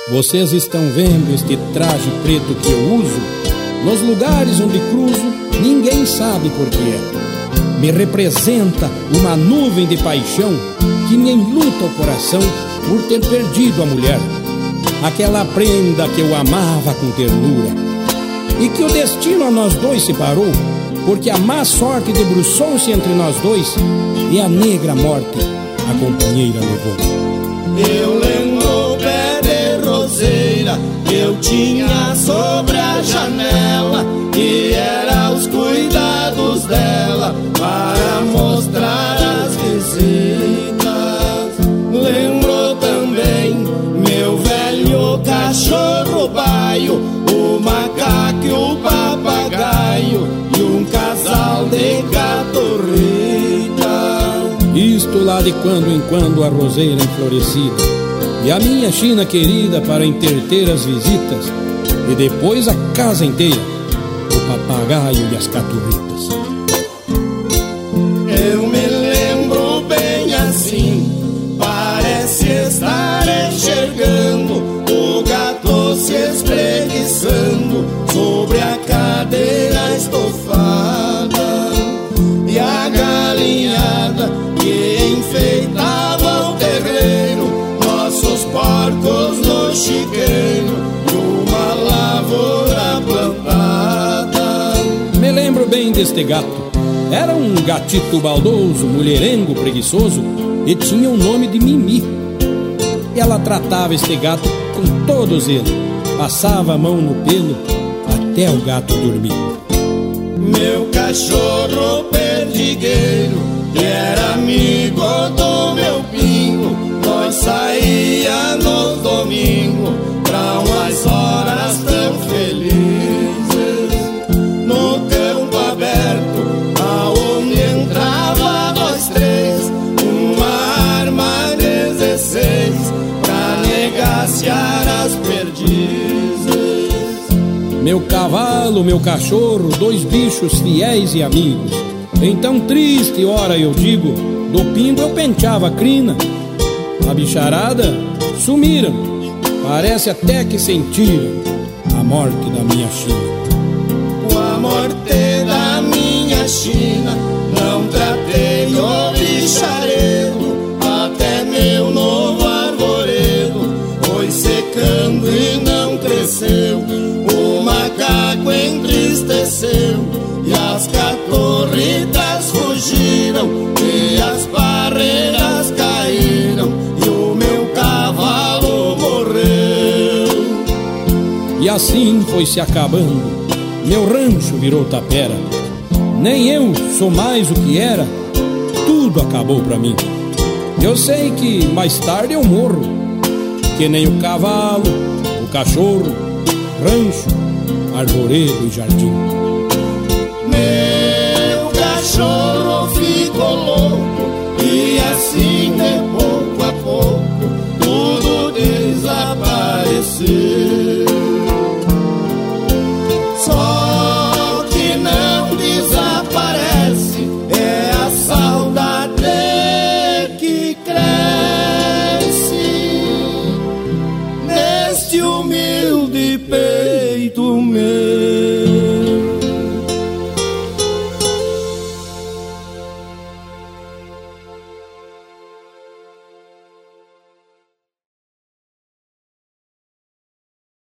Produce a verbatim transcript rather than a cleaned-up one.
Vocês estão vendo este traje preto que eu uso? Nos lugares onde cruzo, ninguém sabe por que é. Me representa uma nuvem de paixão que me enluta o coração por ter perdido a mulher. Aquela prenda que eu amava com ternura e que o destino a nós dois separou, porque a má sorte debruçou-se entre nós dois e a negra morte a companheira levou. Eu lembro o pé de roseira que eu tinha sobre a janela, e era os cuidados dela para mostrar as visitas. Lembro também meu velho cachorro baio, o macaco e o papagaio e um casal de caturritas. Isto lá de quando em quando a roseira enflorescida, e a minha China querida para entreter as visitas, e depois a casa inteira, o papagaio e as caturritas. Eu me lembro bem assim, parece estar enxergando o gato se espreguiçando sobre a cadeira estofada, e a galinhada que enfeitava o terreiro, nossos porcos no chiqueiro e uma lavoura plantada. Me lembro bem deste gato. Era um gatito baldoso, mulherengo, preguiçoso, e tinha o nome de Mimi. Ela tratava este gato com todo zelo, passava a mão no pelo até o gato dormir. Meu cachorro perdigueiro, que era amigo do meu pingo, nós saía no domingo pra umas horas tão felizes, no campo aberto aonde entrava nós três, uma arma dezesseis pra negaciar as perdizes. Meu cavalo, meu cachorro, dois bichos fiéis e amigos. Então triste hora eu digo, do pingo eu penteava a crina. A bicharada sumiram, parece até que sentiram a morte da minha China. Com a morte da minha China, não tratei o bicharedo, até meu novo arvoredo foi secando e não cresceu. O macaco entristeceu e as caturritas fugiram, e as barreiras caíram e o meu cavalo morreu. E assim foi se acabando, meu rancho virou tapera. Nem eu sou mais o que era, tudo acabou pra mim. Eu sei que mais tarde eu morro, que nem o cavalo, o cachorro, rancho, arvoredo e jardim. Meu cachorro ficou louco, e assim de pouco a pouco tudo desapareceu. Só que não desaparece é a saudade que cresce neste humilde peito meu.